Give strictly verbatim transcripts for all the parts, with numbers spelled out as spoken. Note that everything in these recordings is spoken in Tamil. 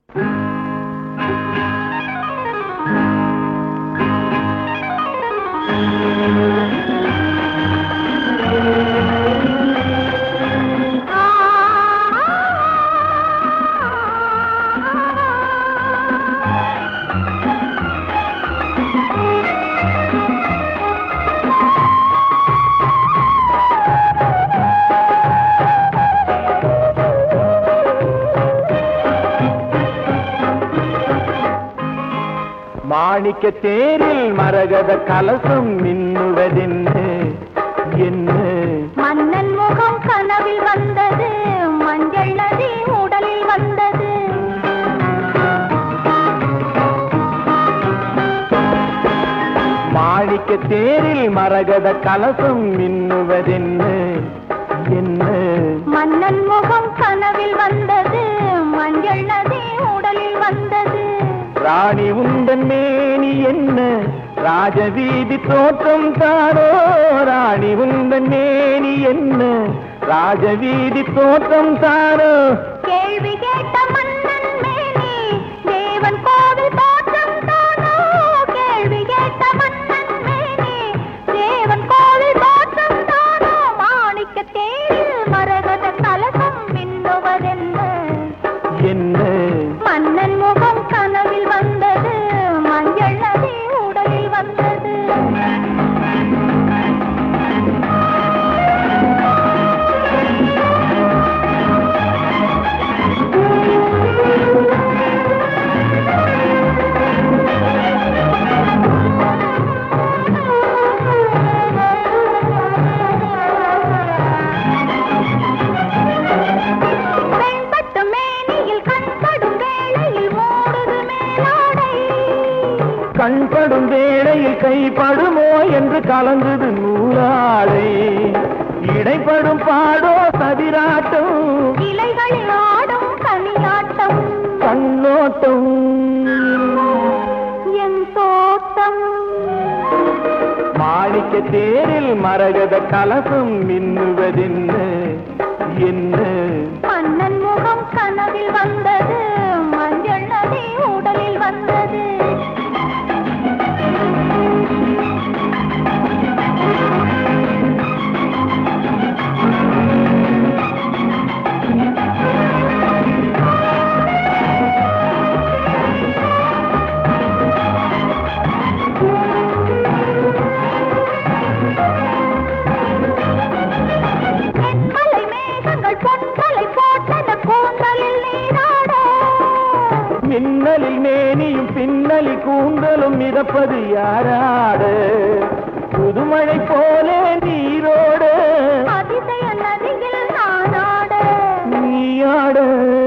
மாணிக்க தேரில் மரகத கலசம் மின்னுவதென்ன என்ன? மன்னன் முகம் கனவில் வந்தது, மஞ்சள் நதி உடலில் வந்தது. மாணிக்க தேரில் மரகத கலசம் மின்னுவதென்ன என்ன? மன்னன் முகம் கனவில் வந்தது, மஞ்சள் நதி உடலில் வந்தது. ராணி உந்தன் மேனி என்ன? ராஜவீதி தோற்றம் தாரோ. ராணி உந்தன் மேனி என்ன? ராஜவீதி தோற்றம் தாரோ. கேள்வி கேட்ட மன்னன் மேனி தேவன் கோவில் தோற்றம் தானோ. கேள்வி கேட்ட மன்னன் மேனி தேவன் கோவில் தோற்றம் தானோ. மாணிக்க தேரில் மரகத கலசம் மின்னுவதென்ன என்ன? மன்னன் முகம் கனவில் வந்தது, மஞ்சள் நதி உடலில் வந்தது. கண்படும் வேளையில் கைப்படுமோ என்று கலந்தது நூலாடை. இடைப்படும் பாடோ சதிராட்டம், இலைகளில் ஆடும் கனியாட்டம். கண்ணோட்டம் என் தோட்டம். மாணிக்க தேரில் மரகத கலசம் மின்னுவதென்ன என்ன? மன்னன் முகம் கனவில் வந்தது, மஞ்சள் நதி உடலில் வந்தது. மின்னலில் மேனியும் பின்னலில் கூந்தலும் மிதப்பது யாராடு? புதுமழை போலே நீரோடு அதிசய நதியில் நானாட. நீயாடு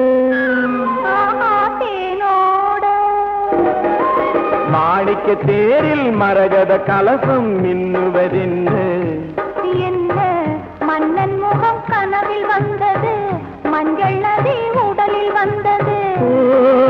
தேனோடு. மாணிக்க தேரில் மரகத கலசம் மின்னுவதென்ன என்ன? மன்னன் முகம் கனவில் வந்தது, மஞ்சள் நதி உடலில் வந்தது.